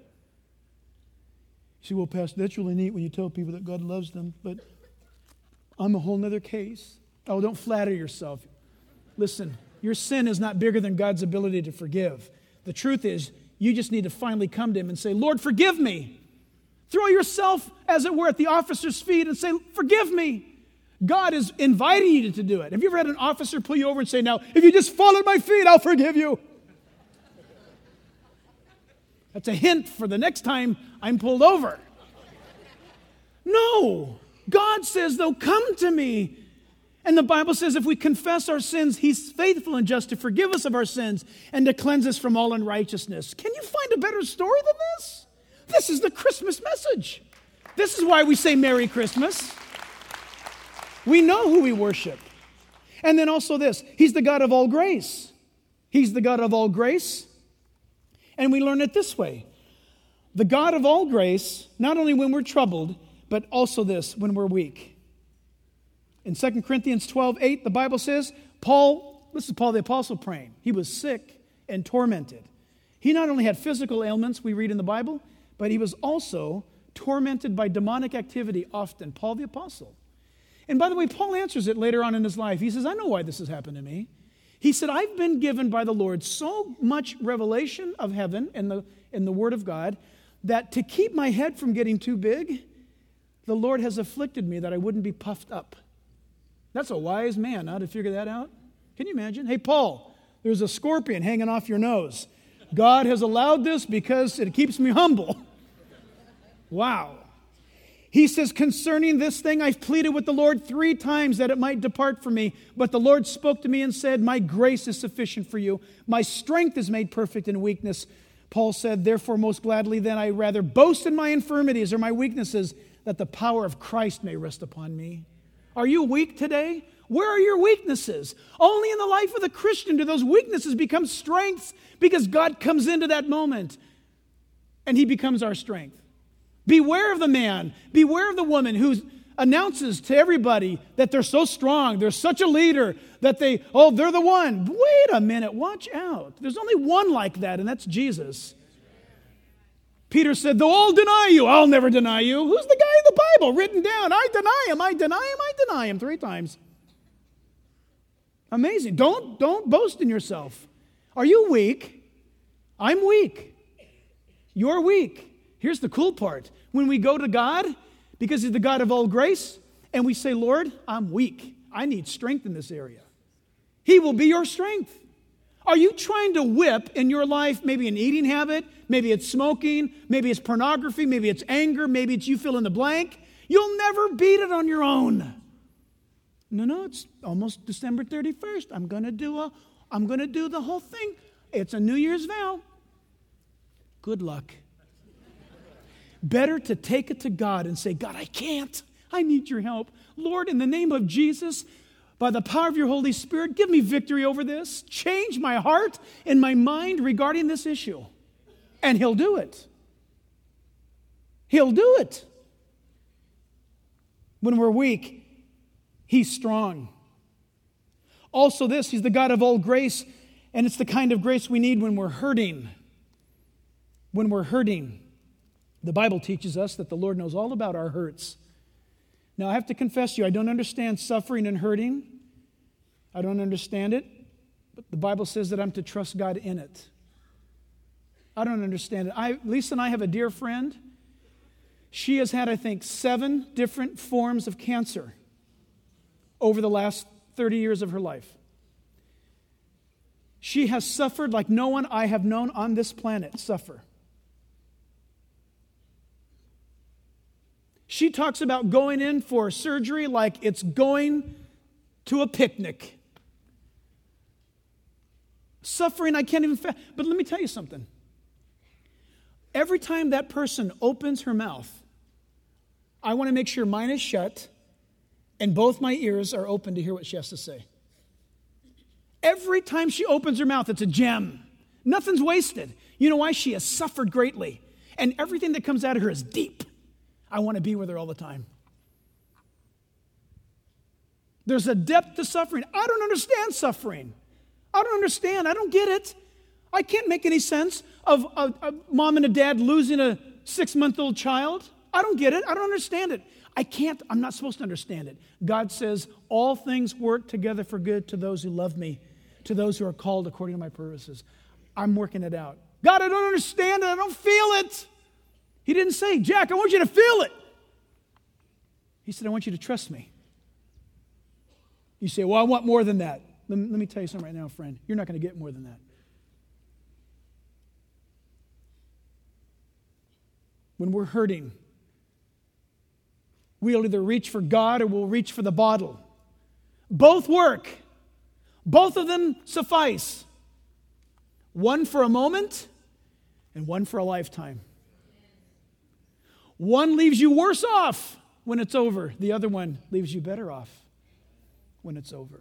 You say, well, Pastor, that's really neat when you tell people that God loves them, but I'm a whole other case. Oh, don't flatter yourself. Listen, your sin is not bigger than God's ability to forgive. The truth is, you just need to finally come to Him and say, Lord, forgive me. Throw yourself, as it were, at the officer's feet and say, forgive me. God is inviting you to do it. Have you ever had an officer pull you over and say, now, if you just fall at my feet, I'll forgive you? That's a hint for the next time I'm pulled over. No. God says, though, come to me. And the Bible says if we confess our sins, He's faithful and just to forgive us of our sins and to cleanse us from all unrighteousness. Can you find a better story than this? This is the Christmas message. This is why we say Merry Christmas. We know who we worship. And then also this, He's the God of all grace. He's the God of all grace. And we learn it this way. The God of all grace, not only when we're troubled, but also this, when we're weak. In 2 Corinthians 12:8, the Bible says, this is Paul the Apostle praying. He was sick and tormented. He not only had physical ailments, we read in the Bible, but he was also tormented by demonic activity often. Paul the Apostle. And by the way, Paul answers it later on in his life. He says, I know why this has happened to me. He said, I've been given by the Lord so much revelation of heaven and the Word of God that to keep my head from getting too big, the Lord has afflicted me that I wouldn't be puffed up. That's a wise man, to figure that out. Can you imagine? Hey, Paul, there's a scorpion hanging off your nose. God has allowed this because it keeps me humble. Wow. He says, concerning this thing, I've pleaded with the Lord 3 times that it might depart from me. But the Lord spoke to me and said, my grace is sufficient for you. My strength is made perfect in weakness. Paul said, therefore, most gladly then I rather boast in my infirmities or my weaknesses, that the power of Christ may rest upon me. Are you weak today? Where are your weaknesses? Only in the life of the Christian do those weaknesses become strengths, because God comes into that moment and He becomes our strength. Beware of the man, beware of the woman who announces to everybody that they're so strong, they're such a leader, that they're the one. Wait a minute, watch out. There's only one like that, and that's Jesus. Peter said, though all deny you, I'll never deny you. Who's the guy in the Bible written down? I deny him, I deny him, I deny him 3 times. Amazing. Don't boast in yourself. Are you weak? I'm weak. You're weak. Here's the cool part. When we go to God, because He's the God of all grace, and we say, Lord, I'm weak. I need strength in this area. He will be your strength. Are you trying to whip in your life maybe an eating habit? Maybe it's smoking. Maybe it's pornography. Maybe it's anger. Maybe it's you fill in the blank. You'll never beat it on your own. No, it's almost December 31st. I'm going to do the whole thing. It's a New Year's vow. Good luck. Better to take it to God and say, God, I can't. I need your help. Lord, in the name of Jesus, by the power of your Holy Spirit, give me victory over this. Change my heart and my mind regarding this issue. And He'll do it. He'll do it. When we're weak, He's strong. Also this, He's the God of all grace, and it's the kind of grace we need when we're hurting. When we're hurting. The Bible teaches us that the Lord knows all about our hurts. Now, I have to confess to you, I don't understand suffering and hurting. I don't understand it. But the Bible says that I'm to trust God in it. I don't understand it. Lisa and I have a dear friend. She has had, I think, 7 different forms of cancer over the last 30 years of her life. She has suffered like no one I have known on this planet suffer. She talks about going in for surgery like it's going to a picnic. Suffering, I can't even... But let me tell you something. Every time that person opens her mouth, I want to make sure mine is shut and both my ears are open to hear what she has to say. Every time she opens her mouth, it's a gem. Nothing's wasted. You know why? She has suffered greatly. And everything that comes out of her is deep. I want to be with her all the time. There's a depth to suffering. I don't understand suffering. I don't understand. I don't get it. I can't make any sense of a mom and a dad losing a 6-month-old child. I don't get it. I don't understand it. I'm not supposed to understand it. God says, all things work together for good to those who love me, to those who are called according to my purposes. I'm working it out. God, I don't understand it. I don't feel it. He didn't say, Jack, I want you to feel it. He said, I want you to trust me. You say, well, I want more than that. Let me tell you something right now, friend. You're not going to get more than that. When we're hurting, we'll either reach for God or we'll reach for the bottle. Both work. Both of them suffice. One for a moment and one for a lifetime. One leaves you worse off when it's over. The other one leaves you better off when it's over.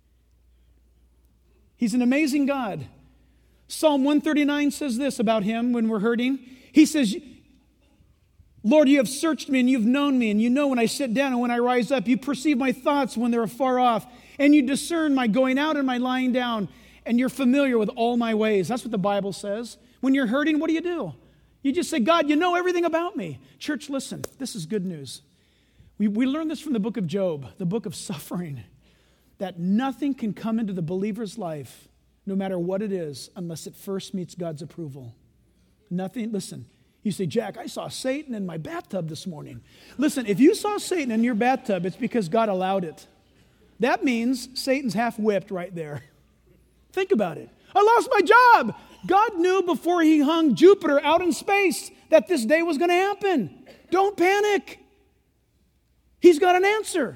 He's an amazing God. Psalm 139 says this about him when we're hurting. He says, Lord, you have searched me and you've known me, and you know when I sit down and when I rise up. You perceive my thoughts when they're afar off, and you discern my going out and my lying down, and you're familiar with all my ways. That's what the Bible says. When you're hurting, what do? You just say, God, you know everything about me. Church, listen, this is good news. We learn this from the book of Job, the book of suffering, that nothing can come into the believer's life, no matter what it is, unless it first meets God's approval. Nothing, listen. You say, Jack, I saw Satan in my bathtub this morning. Listen, if you saw Satan in your bathtub, it's because God allowed it. That means Satan's half whipped right there. Think about it. I lost my job. God knew before he hung Jupiter out in space that this day was going to happen. Don't panic. He's got an answer.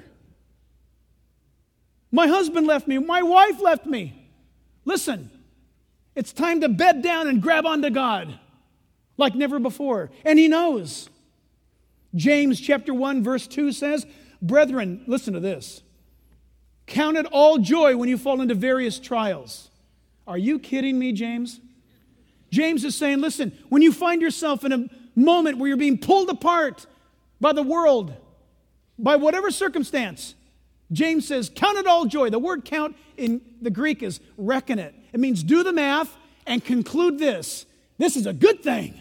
My husband left me. My wife left me. Listen, it's time to bed down and grab onto God like never before. And he knows. James chapter 1 verse 2 says, brethren, listen to this. Count it all joy when you fall into various trials. Are you kidding me, James? James is saying, listen, when you find yourself in a moment where you're being pulled apart by the world, by whatever circumstance, James says, count it all joy. The word count in the Greek is reckon it. It means do the math and conclude this. This is a good thing.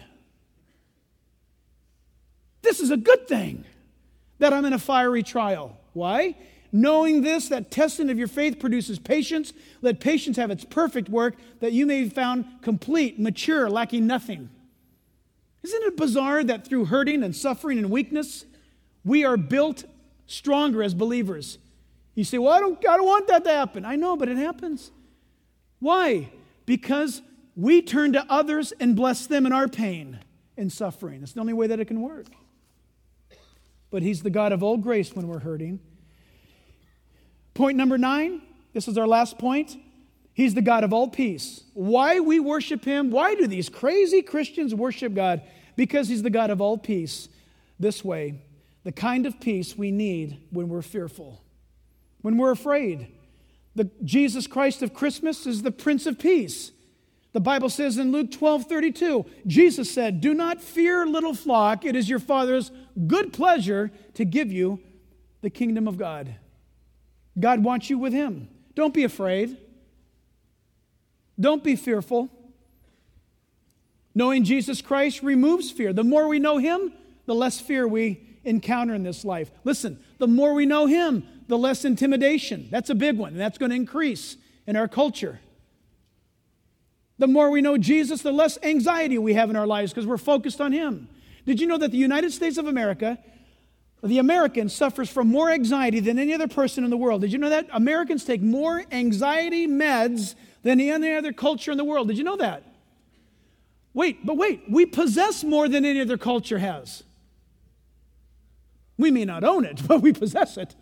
This is a good thing that I'm in a fiery trial. Why? Knowing this, that testing of your faith produces patience. Let patience have its perfect work, that you may be found complete, mature, lacking nothing. Isn't it bizarre that through hurting and suffering and weakness, we are built stronger as believers? You say, well, I don't want that to happen. I know, but it happens. Why? Because we turn to others and bless them in our pain and suffering. It's the only way that it can work. But he's the God of all grace when we're hurting. Point number 9, this is our last point. He's the God of all peace. Why we worship him? Why do these crazy Christians worship God? Because he's the God of all peace. This way, the kind of peace we need when we're fearful, when we're afraid. The Jesus Christ of Christmas is the Prince of Peace. The Bible says in Luke 12:32, Jesus said, do not fear, little flock. It is your Father's good pleasure to give you the kingdom of God. God wants you with him. Don't be afraid. Don't be fearful. Knowing Jesus Christ removes fear. The more we know him, the less fear we encounter in this life. Listen, the more we know him, the less intimidation. That's a big one, and that's going to increase in our culture. The more we know Jesus, the less anxiety we have in our lives because we're focused on him. Did you know that the United States of America, the American suffers from more anxiety than any other person in the world? Did you know that? Americans take more anxiety meds than any other culture in the world. Did you know that? Wait, we possess more than any other culture has. We may not own it, but we possess it.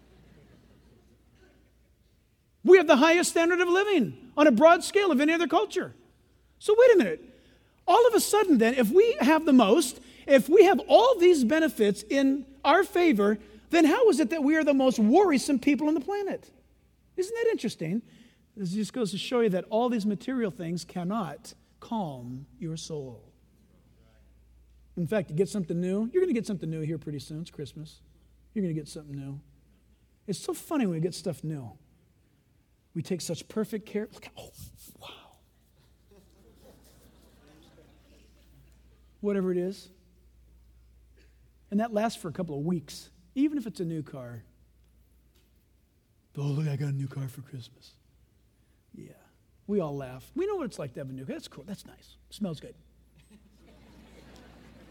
We have the highest standard of living on a broad scale of any other culture. So wait a minute. All of a sudden then, if we have the most, if we have all these benefits in our favor, then how is it that we are the most worrisome people on the planet? Isn't that interesting? This just goes to show you that all these material things cannot calm your soul. In fact, you get something new. You're going to get something new here pretty soon. It's Christmas. You're going to get something new. It's so funny when we get stuff new. We take such perfect care. Look at, oh, wow. Whatever it is. And that lasts for a couple of weeks, even if it's a new car. Oh, look, I got a new car for Christmas. Yeah. We all laugh. We know what it's like to have a new car. That's cool. That's nice. Smells good.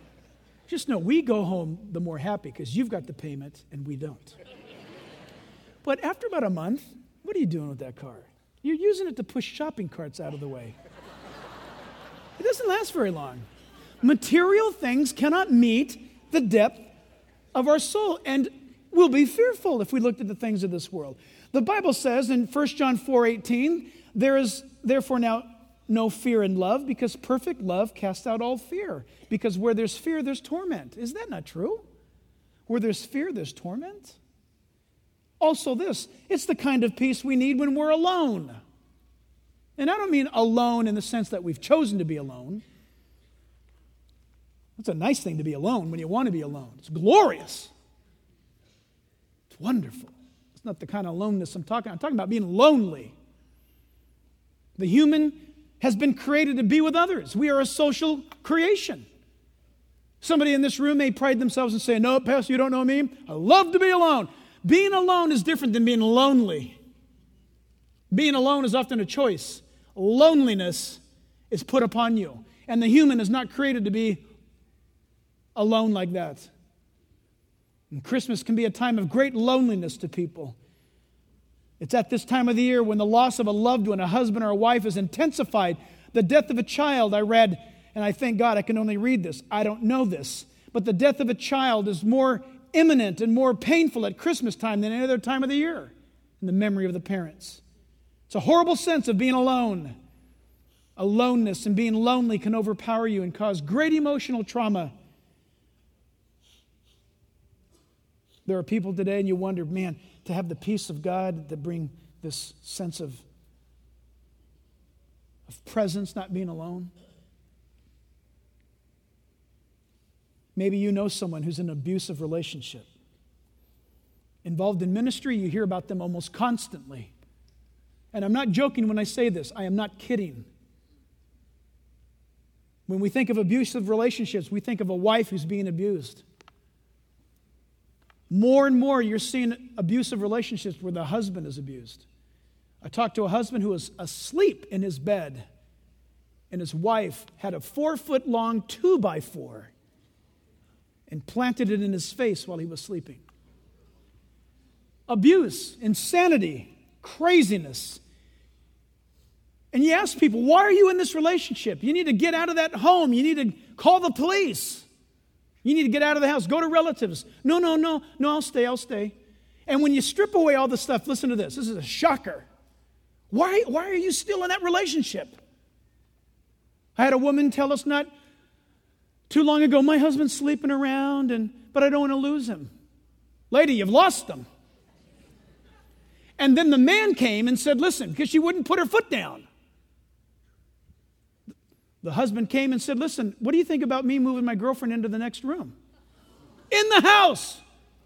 Just know we go home the more happy because you've got the payment and we don't. But after about a month, what are you doing with that car? You're using it to push shopping carts out of the way. It doesn't last very long. Material things cannot meet the depth of our soul, and we'll be fearful if we looked at the things of this world. The Bible says in 1 John 4:18, there is therefore now no fear in love, because perfect love casts out all fear. Because where there's fear, there's torment. Is that not true? Where there's fear, there's torment. Also this, it's the kind of peace we need when we're alone. And I don't mean alone in the sense that we've chosen to be alone. It's a nice thing to be alone when you want to be alone. It's glorious. It's wonderful. It's not the kind of aloneness I'm talking about being lonely. The human has been created to be with others. We are a social creation. Somebody in this room may pride themselves and say, no, Pastor, you don't know me. I love to be alone. Being alone is different than being lonely. Being alone is often a choice. Loneliness is put upon you. And the human is not created to be alone like that. And Christmas can be a time of great loneliness to people. It's at this time of the year when the loss of a loved one, a husband or a wife, is intensified. The death of a child, I read, and I thank God I can only read this. I don't know this. But the death of a child is more imminent and more painful at Christmas time than any other time of the year in the memory of the parents. It's a horrible sense of being alone. Aloneness and being lonely can overpower you and cause great emotional trauma. There are people today, and you wonder, man, to have the peace of God, to bring this sense of presence, not being alone. Maybe you know someone who's in an abusive relationship. Involved in ministry, you hear about them almost constantly. And I'm not joking when I say this. I am not kidding. When we think of abusive relationships, we think of a wife who's being abused. More and more, you're seeing abusive relationships where the husband is abused. I talked to a husband who was asleep in his bed, and his wife had a 4-foot-long 2x4 and planted it in his face while he was sleeping. Abuse, insanity, craziness. And you ask people, why are you in this relationship? You need to get out of that home. You need to call the police. You need to get out of the house. Go to relatives. No, I'll stay. And when you strip away all this stuff, listen to this. This is a shocker. Why are you still in that relationship? I had a woman tell us not too long ago, my husband's sleeping around, but I don't want to lose him. Lady, you've lost him. And then the man came and said, listen, because she wouldn't put her foot down. The husband came and said, listen, what do you think about me moving my girlfriend into the next room? In the house.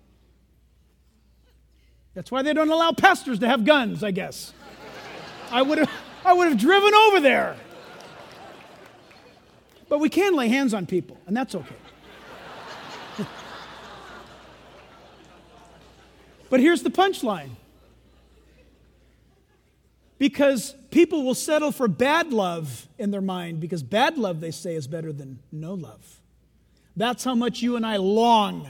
That's why they don't allow pastors to have guns, I guess. I would have driven over there. But we can lay hands on people, and that's okay. But here's the punchline. Because people will settle for bad love in their mind, because bad love, they say, is better than no love. That's how much you and I long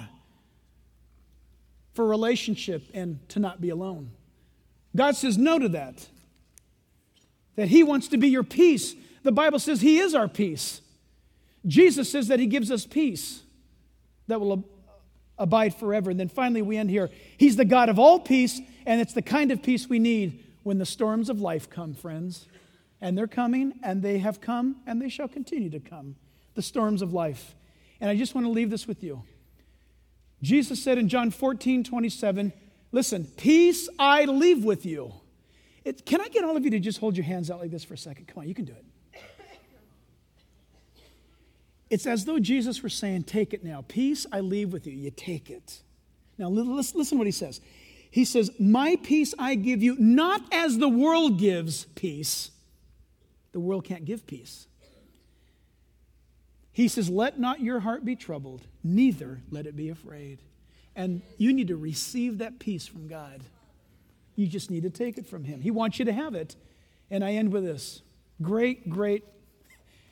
for relationship and to not be alone. God says no to that. That He wants to be your peace. The Bible says He is our peace. Jesus says that He gives us peace that will abide forever. And then finally we end here. He's the God of all peace, and it's the kind of peace we need when the storms of life come, friends. And they're coming, and they have come, and they shall continue to come. The storms of life. And I just want to leave this with you. Jesus said in John 14:27, listen, peace I leave with you. Can I get all of you to just hold your hands out like this for a second? Come on, you can do it. It's as though Jesus were saying, take it now. Peace I leave with you. You take it. Now listen what He says. He says, my peace I give you, not as the world gives peace. The world can't give peace. He says, let not your heart be troubled, neither let it be afraid. And you need to receive that peace from God. You just need to take it from Him. He wants you to have it. And I end with this. Great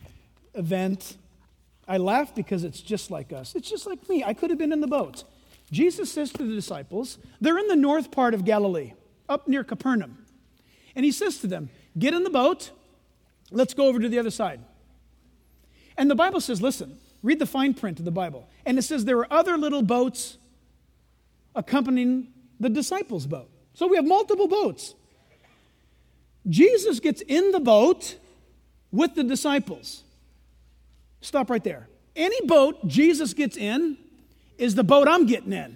event. I laugh because it's just like us. It's just like me. I could have been in the boat. Jesus says to the disciples, they're in the north part of Galilee, up near Capernaum. And he says to them, get in the boat, let's go over to the other side. And the Bible says, listen, read the fine print of the Bible. And it says there were other little boats accompanying the disciples' boat. So we have multiple boats. Jesus gets in the boat with the disciples. Stop right there. Any boat Jesus gets in is the boat I'm getting in.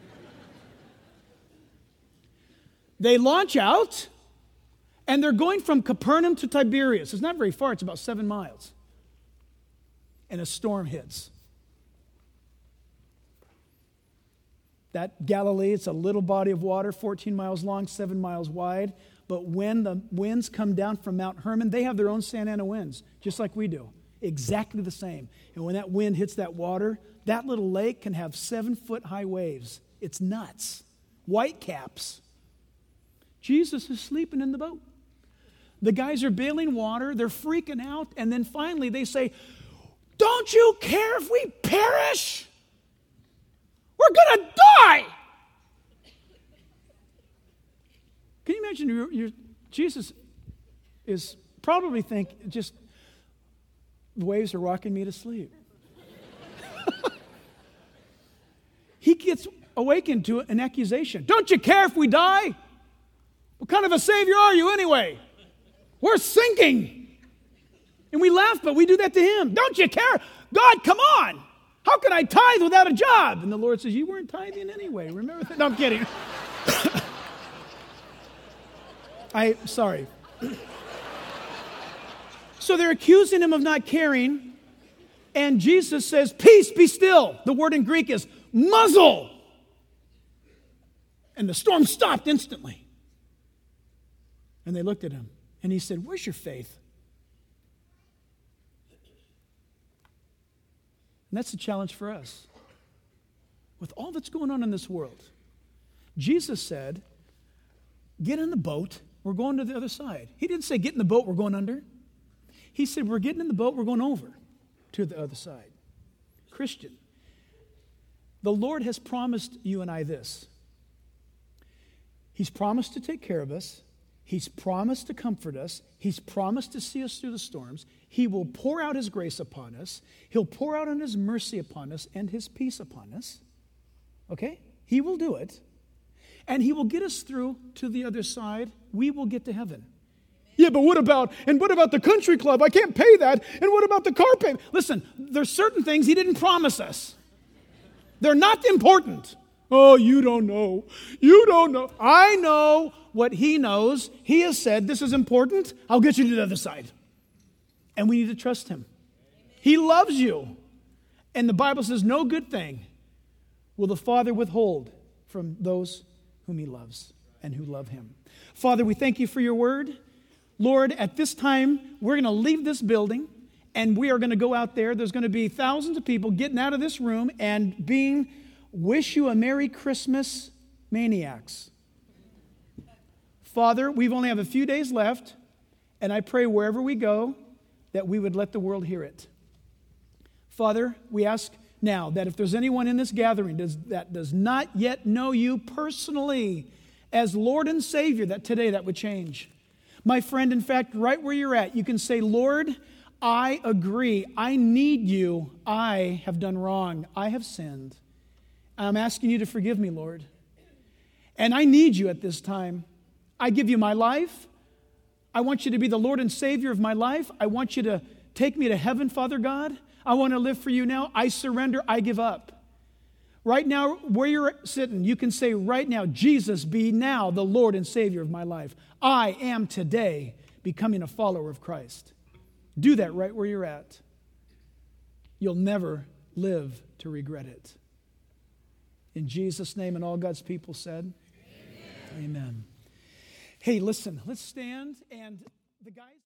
They launch out, and they're going from Capernaum to Tiberias. It's not very far. It's about 7 miles. And a storm hits. That Galilee, it's a little body of water, 14 miles long, 7 miles wide. But when the winds come down from Mount Hermon, they have their own Santa Ana winds, just like we do. Exactly the same. And when that wind hits that water, that little lake can have 7-foot high waves. It's nuts. White caps. Jesus is sleeping in the boat. The guys are bailing water. They're freaking out. And then finally they say, don't you care if we perish? We're going to die. Can you imagine Jesus is probably think just the waves are rocking me to sleep. He gets awakened to an accusation. Don't you care if we die? What kind of a Savior are you anyway? We're sinking. And we laugh, but we do that to him. Don't you care? God, come on. How can I tithe without a job? And the Lord says, you weren't tithing anyway. Remember that? No, I'm kidding. Sorry. So they're accusing him of not caring. And Jesus says, peace, be still. The word in Greek is muzzle. And the storm stopped instantly. And they looked at him. And he said, where's your faith? And that's the challenge for us. With all that's going on in this world, Jesus said, get in the boat, we're going to the other side. He didn't say, get in the boat, we're going under. He said, we're getting in the boat, we're going over to the other side. Christian, the Lord has promised you and I this. He's promised to take care of us. He's promised to comfort us. He's promised to see us through the storms. He will pour out His grace upon us. He'll pour out His mercy upon us and His peace upon us. Okay? He will do it. And He will get us through to the other side. We will get to heaven. Yeah, but what about the country club? I can't pay that. And what about the car payment? Listen, there's certain things He didn't promise us. They're not important. Oh, you don't know. You don't know. I know what He knows. He has said, this is important. I'll get you to the other side. And we need to trust Him. He loves you. And the Bible says, no good thing will the Father withhold from those whom He loves and who love Him. Father, we thank You for Your word. Lord, at this time, we're going to leave this building and we are going to go out there. There's going to be thousands of people getting out of this room and being wish you a Merry Christmas maniacs. Father, we've only have a few days left, and I pray wherever we go that we would let the world hear it. Father, we ask now that if there's anyone in this gathering that does not yet know You personally as Lord and Savior, that today that would change. My friend, in fact, right where you're at, you can say, Lord, I agree. I need You. I have done wrong. I have sinned. I'm asking You to forgive me, Lord. And I need You at this time. I give You my life. I want You to be the Lord and Savior of my life. I want You to take me to heaven, Father God. I want to live for You now. I surrender. I give up. Right now, where you're sitting, you can say right now, Jesus, be now the Lord and Savior of my life. I am today becoming a follower of Christ. Do that right where you're at. You'll never live to regret it. In Jesus' name, and all God's people said, Amen. Amen. Hey, listen, let's stand, and the guys...